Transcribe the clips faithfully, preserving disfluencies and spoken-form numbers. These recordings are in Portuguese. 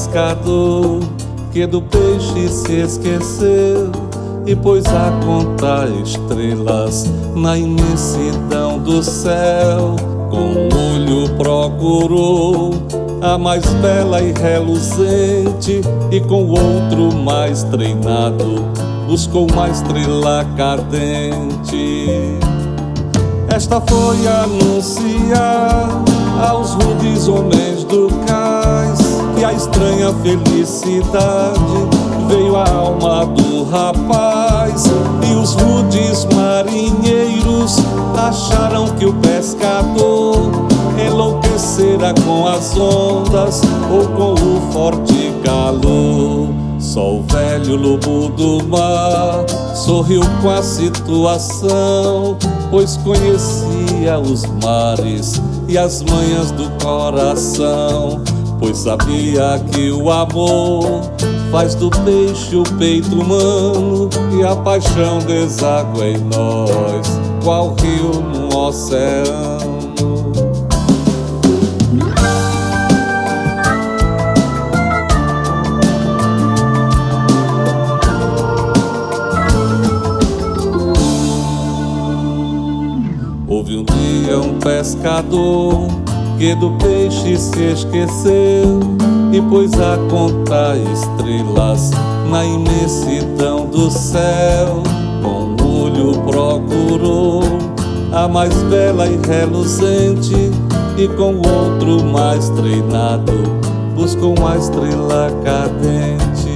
pescador que do peixe se esqueceu e pôs a contar estrelas na imensidão do céu. Com um olho procurou a mais bela e reluzente, e com o outro mais treinado buscou uma estrela cadente. Esta foi anunciar aos rudes homens do cais que a estranha felicidade veio à alma do rapaz. E os rudes marinheiros acharam que o pescador enlouquecera com as ondas ou com o forte calor. Só o velho lobo do mar sorriu com a situação, pois conhecia os mares e as manhas do coração, pois sabia que o amor faz do peixe o peito humano e a paixão deságua em nós, qual rio no oceano. Houve um dia um pescador que do peixe se esqueceu e pôs a contar estrelas na imensidão do céu. Com o olho procurou a mais bela e reluzente, e com o outro mais treinado buscou uma estrela cadente.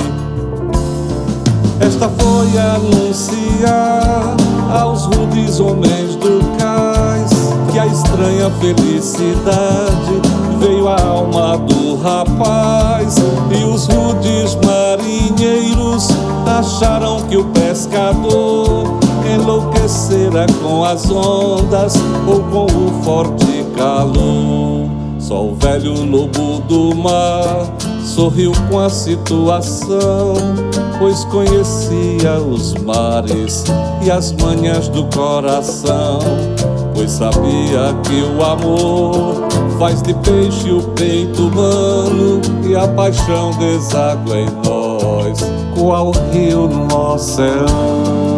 Esta foi anunciar aos rudes homens do cais que a estranha felicidade veio à alma do rapaz. E os rudes marinheiros acharam que o pescador enlouquecera com as ondas ou com o forte calor. Só o velho lobo do mar sorriu com a situação, pois conhecia os mares e as manhas do coração, pois sabia que o amor faz de peixe o peito humano e a paixão deságua em nós, qual rio no oceano.